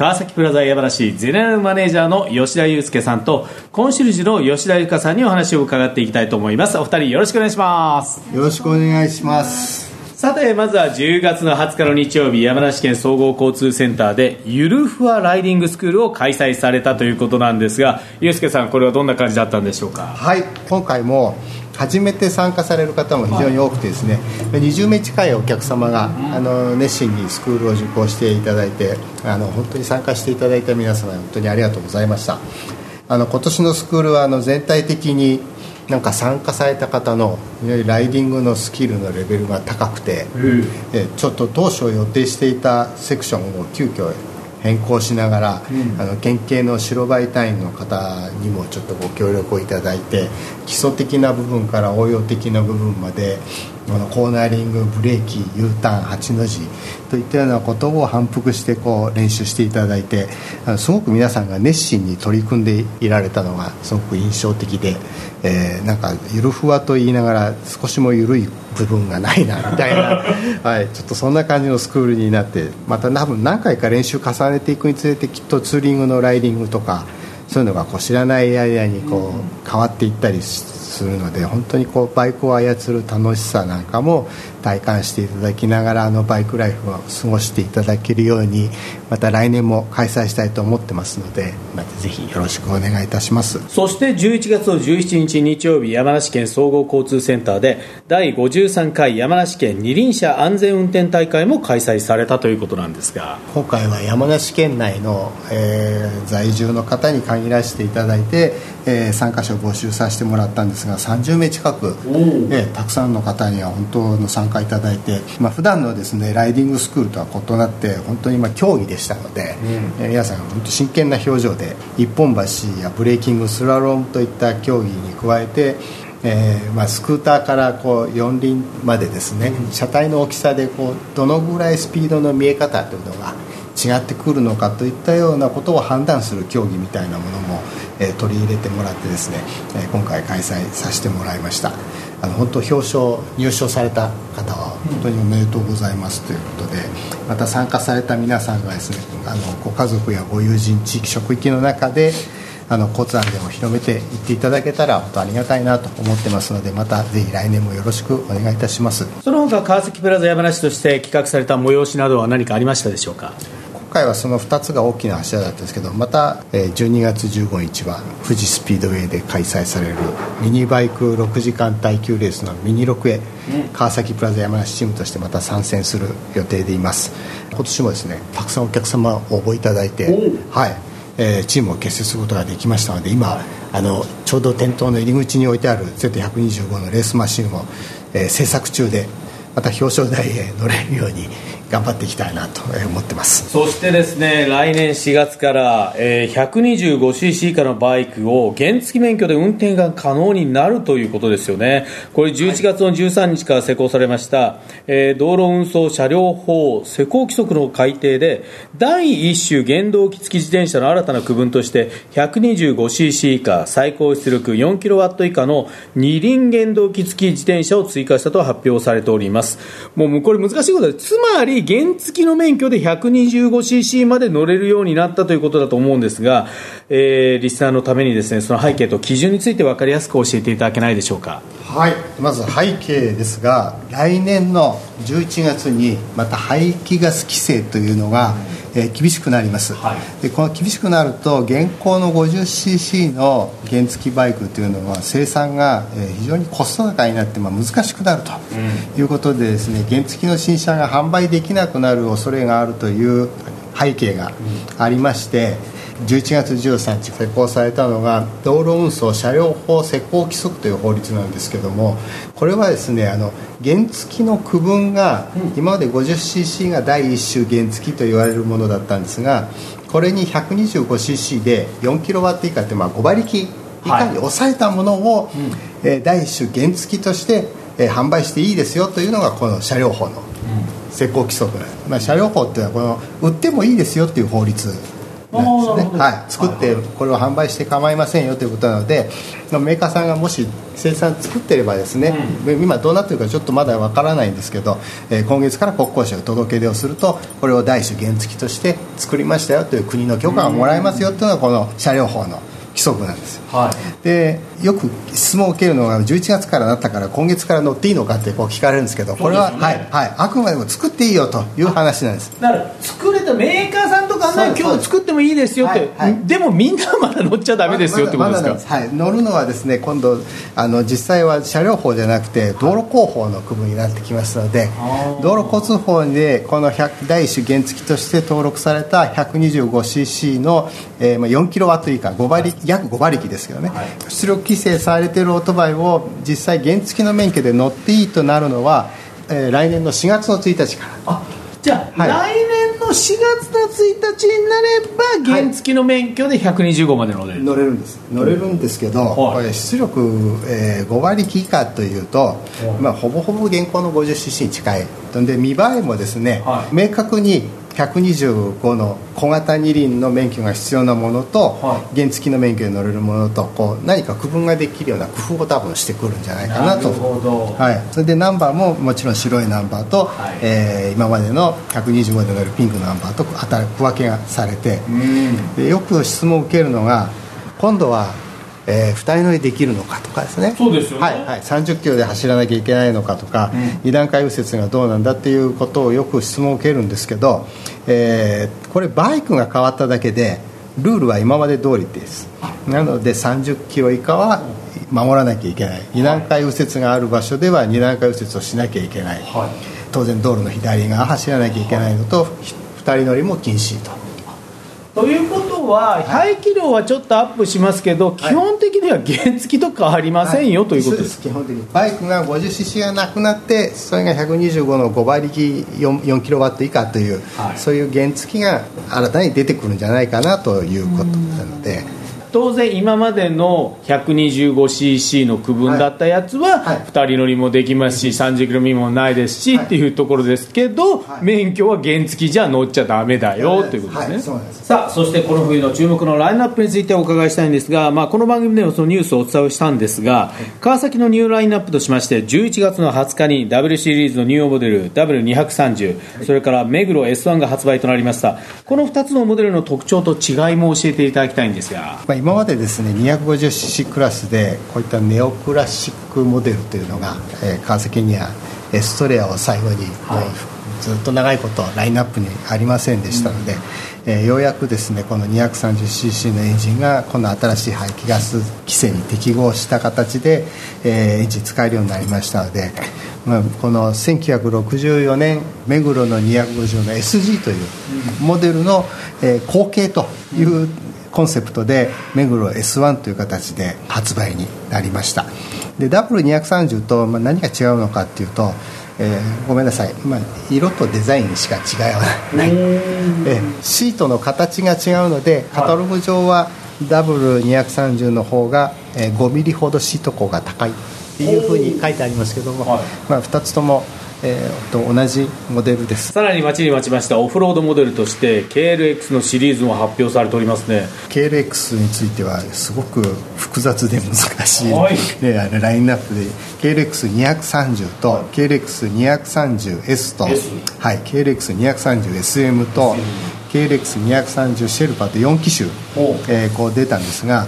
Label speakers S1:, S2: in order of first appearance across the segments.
S1: 川崎プラザ山梨ゼネラルマネージャーの吉田祐介さんとコンシェルジュの吉田由香さんにお話を伺っていきたいと思います。お二人よろしくお願いします。
S2: よろしくお願いします。
S1: さて、まずは10月の20日の日曜日、山梨県総合交通センターでゆるふわライディングスクールを開催されたということなんですが、祐介さん、これはどんな感じだったんでしょうか。
S2: はい、今回も初めて参加される方も非常に多くてですね、20名近いお客様が熱心にスクールを受講していただいて、本当に参加していただいた皆様本当にありがとうございました。今年のスクールは全体的に参加された方のライディングのスキルのレベルが高くて、ちょっと当初予定していたセクションを急遽変更しながら、県警の白バイ隊員の方にもちょっとご協力をいただいて、基礎的な部分から応用的な部分までコーナーリング、ブレーキ、U ターン、8の字といったようなことを反復して練習していただいて、すごく皆さんが熱心に取り組んでいられたのがすごく印象的で、ゆるふわと言いながら少しもゆるい部分がないなみたいな、はい、ちょっとそんな感じのスクールになって、また多分何回か練習重ねていくにつれて、きっとツーリングのライディングとかそういうのが知らない間に変わっていったりするので、本当にバイクを操る楽しさなんかも体感していただきながら、バイクライフを過ごしていただけるように、また来年も開催したいと思ってますので、またぜひよろしくお願いいたします。
S1: そして11月の17日日曜日、山梨県総合交通センターで第53回山梨県二輪車安全運転大会も開催されたということなんですが、
S2: 今回は山梨県内の、在住の方に限らせていただいて、参加者を募集させてもらったんですが、30名近く、たくさんの方には本当の参加いただいて、普段のですねライディングスクールとは異なって本当に競技でしたので、皆さん本当真剣な表情で一本橋やブレーキング、スラロームといった競技に加えて、スクーターから四輪までですね、車体の大きさでどのぐらいスピードの見え方というのが違ってくるのかといったようなことを判断する競技みたいなものも、取り入れてもらってですね、今回開催させてもらいました。本当入賞された方は本当におめでとうございますということで、また参加された皆さんがですね、ご家族やご友人、地域職域の中で交通安全を広めていっていただけたら本当ありがたいなと思ってますので、またぜひ来年もよろしくお願いいたします。
S1: その他川崎プラザ山梨として企画された催しなどは何かありましたでしょうか。
S2: 今回はその2つが大きな柱だったんですけど、また12月15日は富士スピードウェイで開催されるミニバイク6時間耐久レースのミニ6へ、川崎プラザ山梨チームとしてまた参戦する予定でいます。今年もですね、たくさんお客様応募いただいて、チームを結成することができましたので、今ちょうど店頭の入り口に置いてある Z125 のレースマシンを、製作中で、また表彰台へ乗れるように頑張っていきたいなと思ってます。
S1: そしてですね、来年4月から、125cc 以下のバイクを原付免許で運転が可能になるということですよね。これ11月の13日から施行されました、道路運送車両法施行規則の改定で、第一種原動機付き自転車の新たな区分として 125cc 以下最高出力 4kW 以下の二輪原動機付き自転車を追加したと発表されております。もうこれ難しいことで、つまり原付の免許で 125cc まで乗れるようになったということだと思うんですが、リスナーのためにですね、その背景と基準について分かりやすく教えていただけないでしょうか。
S2: はい、まず背景ですが、来年の11月にまた排気ガス規制というのが、厳しくなります、でこの厳しくなると現行の 50cc の原付バイクというのは生産が非常にコスト高になって難しくなるということでですね、原付の新車が販売できなくなる恐れがあるという背景がありまして、11月13日施行されたのが道路運送車両法施行規則という法律なんですけども、これはですね、原付の区分が今まで 50cc が第一種原付と言われるものだったんですが、これに 125cc で 4kW 以下って5馬力以下に抑えたものを、第一種原付として、販売していいですよというのがこの車両法の施行規則なんです。車両法っていうのは売ってもいいですよっていう法律なんですね。作ってこれを販売して構いませんよということなので、メーカーさんがもし生産作ってればですね、今どうなってるかちょっとまだわからないんですけど、今月から国交省が届け出をすると、これを第一種原付として作りましたよという国の許可がもらえますよというのがこの車両法の規則なんですよ。でよく質問を受けるのが、11月からなったから今月から乗っていいのかってこう聞かれるんですけど、これは、あくまでも作っていいよという話なんです。
S1: だから作れたメーカーさんとかね、今日作ってもいいですよって、でもみんなまだ乗っちゃダメですよってことですか。
S2: 乗るのはですね、今度実際は車両法じゃなくて道路交法の区分になってきますので、道路交通法でこの第一種原付として登録された 125cc の、4キロワット以下約5馬力ですけどね、出力規制されているオートバイを実際原付の免許で乗っていいとなるのは、来年の4月の1日から。
S1: じゃあ、来年の4月の1日になれば原付の免許で125まで乗れる、
S2: 乗れるんですけど、これ出力、5馬力以下というと、ほぼほぼ現行の 50cc に近いで、見栄えもですね、明確に125の小型二輪の免許が必要なものと、原付の免許に乗れるものとこう何か区分ができるような工夫を多分してくるんじゃないかなと。それでナンバーももちろん白いナンバーと、今までの125で乗るピンクのナンバーと区分けがされて、でよく質問を受けるのが、今度は2人乗りできるのかとかですね。
S1: そうですよね。
S2: 30キロで走らなきゃいけないのかとか、2段階右折がどうなんだっていうことをよく質問を受けるんですけど、これバイクが変わっただけでルールは今まで通りです。なので30キロ以下は守らなきゃいけない、2段階右折がある場所では2段階右折をしなきゃいけない、当然道路の左側走らなきゃいけないのと、2人乗りも禁止
S1: ということは、排気量はちょっとアップしますけど、基本的には原付と変わりませんよ、ということです。
S2: 基本的にバイクが 50cc がなくなって、それが125の5馬力 4キロワット以下という、そういう原付が新たに出てくるんじゃないかなということなので、
S1: 当然今までの 125cc の区分だったやつは2人乗りもできますし、30キロ未満ないですしっていうところですけど、免許は原付じゃ乗っちゃダメだよということですね。さあ、そしてこの冬の注目のラインナップについてお伺いしたいんですが、この番組でもそのニュースをお伝えしたんですが、川崎のニューラインナップとしまして、11月の20日に W シリーズのニューモデル W230、それから目黒 S1 が発売となりました。この2つのモデルの特徴と違いも教えていただきたいんですが、
S2: 今までですね 250cc クラスでこういったネオクラシックモデルというのが、川崎にはエストレアを最後に、ずっと長いことラインナップにありませんでしたので、ようやくですねこの 230cc のエンジンがこの新しい排気ガス規制に適合した形で、エンジン使えるようになりましたので、この1964年目黒の250の SG というモデルの、後継というコンセプトで目黒 S1 という形で発売になりました。で W230 と何が違うのかっていうと、ごめんなさい、色とデザインしか違わない、シートの形が違うので、カタログ上は W230 の方が5ミリほどシート高が高いっていうふうに書いてありますけども、2つとも同じモデルです。
S1: さらに待ちに待ちましたオフロードモデルとして KLX のシリーズも発表されておりますね。
S2: KLX についてはすごく複雑で難しい、ラインナップで KLX230 と KLX230S と、KLX230SM と KLX230 シェルパと4機種、こう出たんですが、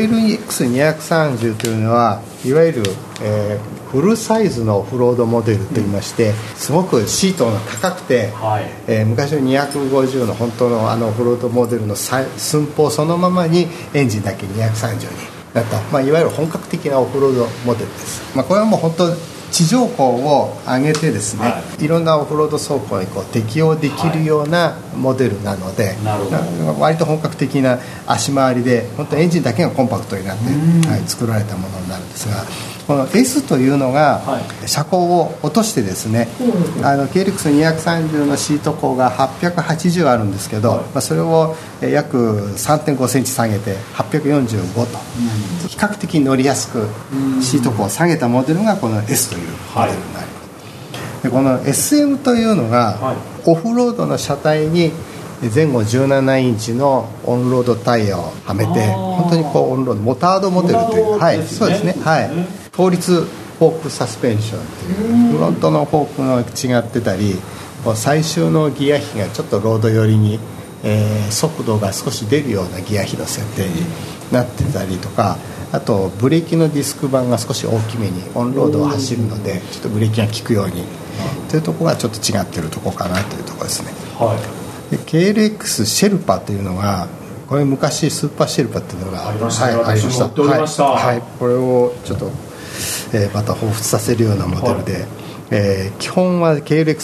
S2: KLX230 というのはいわゆる、フルサイズのオフロードモデルといいまして、すごくシートが高くて、昔の250の本当のオフロードモデルの寸法そのままにエンジンだけ230になった、いわゆる本格的なオフロードモデルです。これはもう本当地上高を上げてですね、いろんなオフロード走行に適用できるようなモデルなので、割と本格的な足回りで、本当エンジンだけがコンパクトになって、作られたものになるんですが、この S というのが車高を落としてですね、KLX230 のシート高が880あるんですけど、それを約 3.5 センチ下げて845と、比較的乗りやすくシート高を下げたモデルがこの S というモデルになります。でこの SM というのが、オフロードの車体にで前後17インチのオンロードタイヤをはめて、本当にこうオンロードモタードモデルという、はい、そうですね、はい、倒立フォークサスペンションというフロントのフォークが違ってたり、最終のギア比がちょっとロード寄りに、速度が少し出るようなギア比の設定になってたりとか、あとブレーキのディスク板が少し大きめにオンロードを走るのでちょっとブレーキが効くようにというところがちょっと違ってるところかなというところですね。で KLX シェルパというのが、これ昔スーパーシェルパっていうのが
S1: ありました、
S2: はい、ありました、はいはい、これをちょっと、また彷彿させるようなモデルで、基本は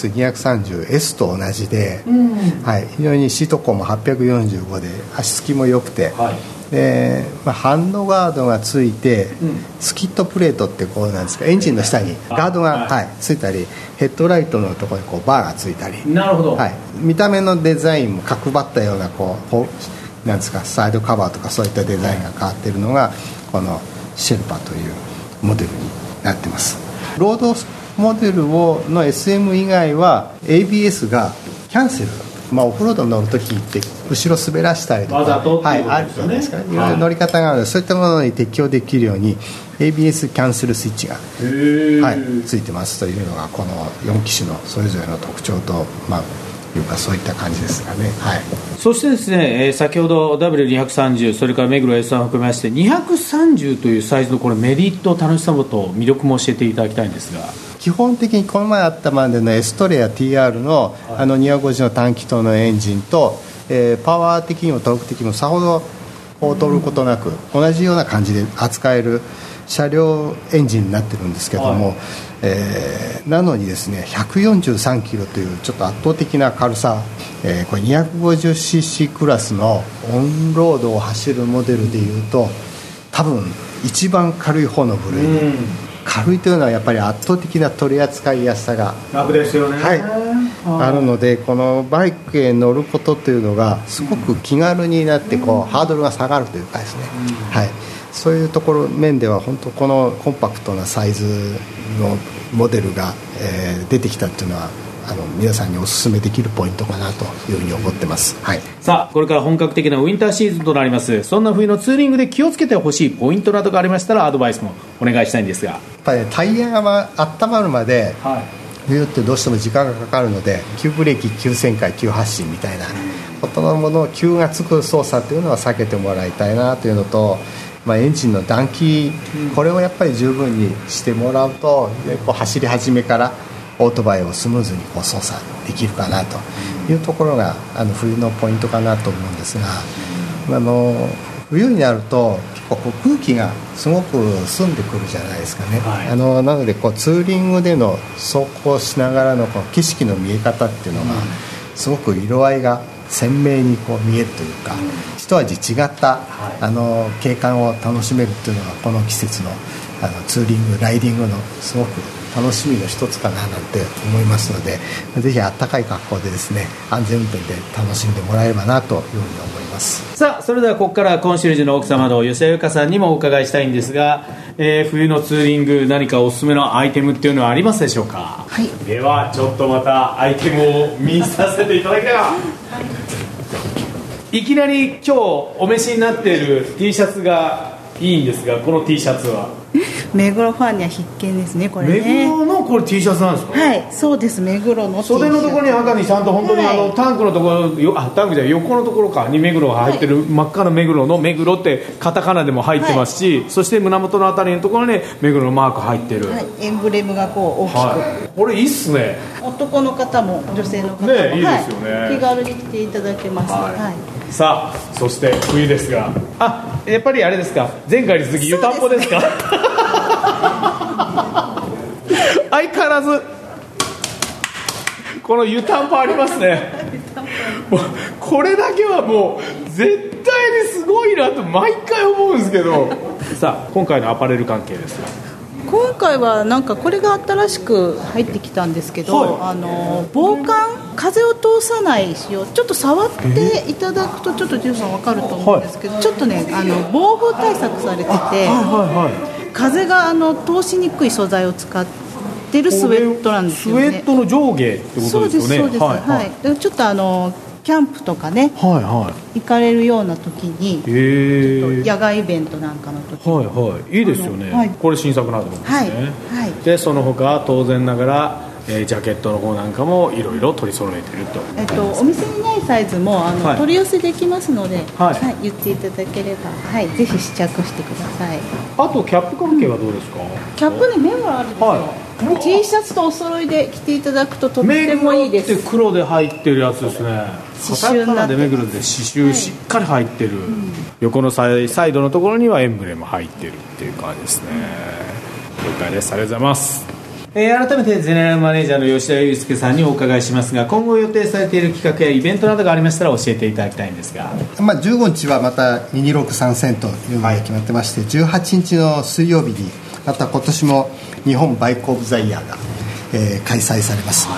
S2: KLX230S と同じで、はい、非常にシート高も845で足つきも良くて、でハンドガードがついて、スキットプレートってこうなんですか、エンジンの下にガードが、はい、ついたり、ヘッドライトのところにこうバーがついたり、
S1: なるほど、
S2: はい、見た目のデザインも角張ったようなこうなんですか、サイドカバーとかそういったデザインが変わっているのがこのシェルパというモデルになってます。ロードモデルの SM 以外は ABS がキャンセル、オフロードに乗るときって後ろ滑らしたりとか、
S1: わざとっていうこと
S2: ある
S1: ですよね。
S2: じゃないですか、いろいろ乗り方があるので、そういったものに適用できるように ABS キャンセルスイッチが、はい、ついてますというのがこの4機種のそれぞれの特徴と、いうかそういった感じですかね。はい、
S1: そしてですね、先ほど W230、それから目黒 S1 を含めまして230というサイズのこれメリット、楽しさと魅力も教えていただきたいんですが。
S2: 基本的にこの前あったまでのエストレア TR の、250の単気筒のエンジンと、パワー的にもトルク的にもさほど劣ることなく同じような感じで扱える車両エンジンになってるんですけども、なのにですね 143キロというちょっと圧倒的な軽さ、これ 250cc クラスのオンロードを走るモデルでいうと多分一番軽い方の部類、軽いというのはやっぱり圧倒的な取り扱いやすさが
S1: 楽ですよね、
S2: はい、あるので、このバイクへ乗ることというのがすごく気軽になってハードルが下がるというかですね、はい、そういうところ面では本当このコンパクトなサイズのモデルが、出てきたというのは皆さんにお勧めできるポイントかなというふうに思ってます、はい、さ
S1: あこれから本格的なウィンターシーズンとなります。そんな冬のツーリングで気をつけてほしいポイントなどがありましたらアドバイスもお願いしたいんですが。
S2: やっぱり、タイヤが温まるまで、冬ってどうしても時間がかかるので急ブレーキ、急旋回、急発進みたいなことのものを急がつく操作というのは避けてもらいたいなというのと、エンジンの暖気、これをやっぱり十分にしてもらうと走り始めからオートバイをスムーズに操作できるかなというところが冬のポイントかなと思うんですが、冬になると結構空気がすごく澄んでくるじゃないですかね、なのでツーリングでの走行しながらの景色の見え方っていうのがすごく色合いが鮮明に見えるというか、一味違った、景観を楽しめるというのがこの季節のツーリング、ライディングのすごく楽しみの一つかななんて思いますので、ぜひあったかい格好でですね、安全運転で楽しんでもらえればなというふうに思います。
S1: さあそれではここからコンシェルジュの奥様の吉田由香さんにもお伺いしたいんですが、冬のツーリング何かおすすめのアイテムっていうのはありますでしょうか。
S3: はい、
S1: ではちょっとまたアイテムを見させていただきたいな。いきなり今日お召しになっている T シャツがいいんですが、この T シャツは
S3: 目黒ファンには必見ですね。これね、
S1: 目黒のこれ T シャツなんですか。
S3: はい、そうです。目黒の T シャツ、
S1: 袖のところに赤にちゃんと本当にタンクのところ、タンクじゃ横のところかに目黒が入ってる、真っ赤な目黒の目黒ってカタカナでも入ってますし、そして胸元のあたりのところに目黒のマーク入ってる、
S3: エンブレムが大きく、
S1: これいいっすね。
S3: 男の方も女性の方も、
S1: ね、いいですよね、
S3: 気軽に来ていただけます、
S1: さあそして冬ですが、やっぱりあれですか、前回に続き湯たんぽですか。相変わらずこの湯たんぽありますね。もうこれだけはもう絶対にすごいなと毎回思うんですけど。さあ今回のアパレル関係ですが、
S3: 今回はなんかこれが新しく入ってきたんですけど、防寒、風を通さない仕様、ちょっと触っていただくとちょっとジュンさん分かると思うんですけど、ちょっとね防風対策されてて、風が通しにくい素材を使ってるスウェットなんですよね。
S1: スウェットの上下ってことですよね。
S3: そうです、そうです、ちょっとキャンプとかね、
S1: はいはい、
S3: 行かれるような時に、ちょっと野外イベントなんかの時に、
S1: はいはい、いいですよね、はい、これ新作なと思うんですね、
S3: はいはい、
S1: でその他当然ながらジャケットの方なんかもいろいろ取り揃えてると、
S3: お店にないサイズもはい、取り寄せできますので、はいはい、言っていただければ、はい、ぜひ試着してください。
S1: あとキャップ関係はどうですか？
S3: キャップに目があるんですよ、はい、T シャツとお揃いで着ていただくととってもいいです。
S1: 目って黒で入ってるやつですね。
S3: 刺繍になって
S1: でめぐるで刺繍しっかり入ってる、はい、横のサイドのところにはエンブレム入ってるっていう感じですね。了解です。ありがとうございます。改めてゼネラルマネージャーの吉田祐介さんにお伺いしますが、今後予定されている企画やイベントなどがありましたら教えていただきたいんですが、
S2: 15日はまた226参戦というのが決まってまして、はい、18日の水曜日にまた今年も日本バイクオブザイヤーが、開催されます、はい、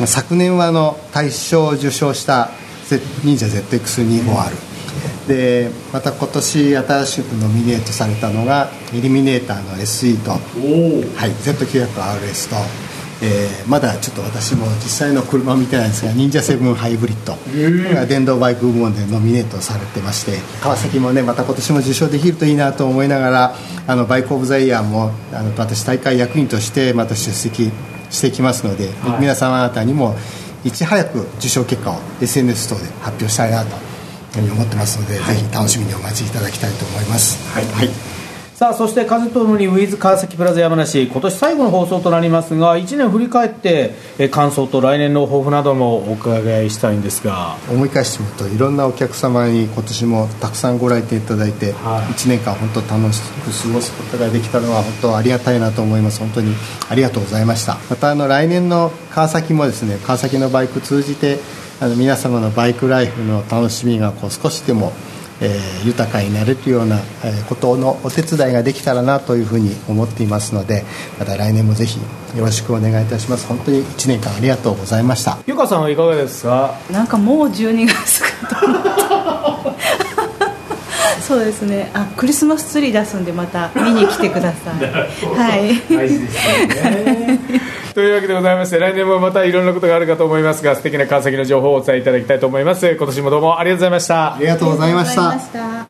S2: 昨年は大賞を受賞した忍者 ZX250、でまた今年新しくノミネートされたのがイルミネーターの SE と、はい、Z900RS と、まだちょっと私も実際の車を見てないんですが忍者7ハイブリッドが電動バイク部門でノミネートされてまして、川崎もねまた今年も受賞できるといいなと思いながら、バイクオブザイヤーも私大会役員としてまた出席していきますので、はい、皆様方にもいち早く受賞結果を SNS 等で発表したいなと思ってますので、はい、ぜひ楽しみにお待ちいただきたいと思います。はい、はい、
S1: さあそして風ともにウィズ川崎プラザ山梨、今年最後の放送となりますが、1年振り返って感想と来年の抱負などもお伺いしたいんですが、
S2: 思い返してみるといろんなお客様に今年もたくさんご来店いただいて、はい、1年間本当楽しく過ごすことができたのは本当ありがたいなと思います。本当にありがとうございました。また来年の川崎もですね、川崎のバイク通じて皆様のバイクライフの楽しみが少しでも、豊かになれるような、ことのお手伝いができたらなというふうに思っていますので、また来年もぜひよろしくお願いいたします。本当に1年間ありがとうございました。
S1: ゆかさんはいかがですか？
S3: なんかもう12月かと思ったそうですね、クリスマスツリー出すんでまた見に来てくださいはい、
S1: 大事ですよねというわけでございまして、来年もまたいろんなことがあるかと思いますが、素敵な川崎の情報をお伝えいただきたいと思います。今年もどうもありがとうございました。
S2: ありがとうございました。